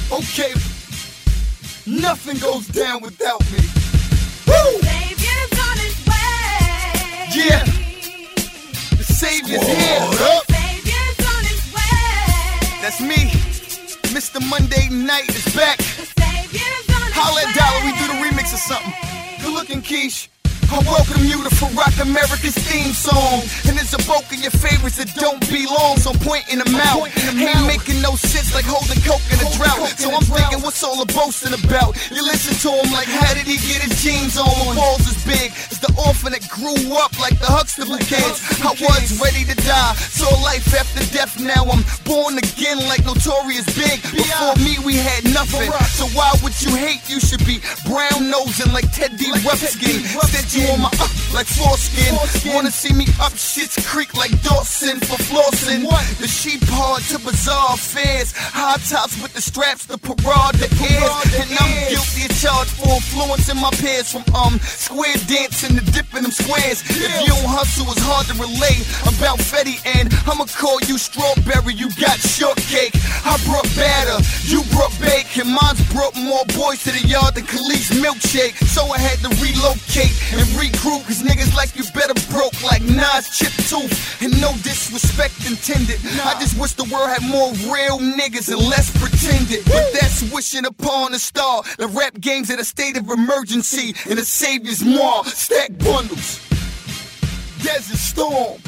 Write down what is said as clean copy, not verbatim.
Okay, nothing goes down without me. Woo! Savior's on his way. Yeah, the Savior's here. Savior's on his way. That's me. Mr. Monday Night is back. The Savior's on his Holla at Dollar, we do the remix or something. Good looking, Keish. I welcome you to Rock America's theme song. And there's a bulk of your favorites that don't belong, so I'm pointing them out. Ain't making no sense like holding coke in a drought. So I'm thinking, what's all the boasting about? You listen to him like, how did he get his jeans on? The balls as big as the orphan that grew up like the Huxtable kids. I was ready to die, saw life after death. Now I'm born again like Notorious Big. Before me we had nothing, so why would you hate? You should be brown nosing like Ted D. Webskin. Instead you on my like foreskin. Wanna see me up Shit's Creek like Dawson for flossing. The sheep hard to bizarre affairs. High tops with the straps, the parade, the ears. And I'm guilty of charge for influencing my peers. From square dancing to dipping them squares. If you don't hustle, it's hard to relate. I'm about Fetty and I'ma call you strawberry. You got shortcake. I brought batter, you brought bake. And mine's brought more boys to the yard than Khalid's milkshake. So I had to relocate and regroup, cause niggas like you better broke like Nas chip tooth. And no disrespect intended, I just wish the world had more real niggas and less pretended. But that's wishing upon a star. The rap game's at a state of emergency, and the Savior's more stack bundles. Desert Storm.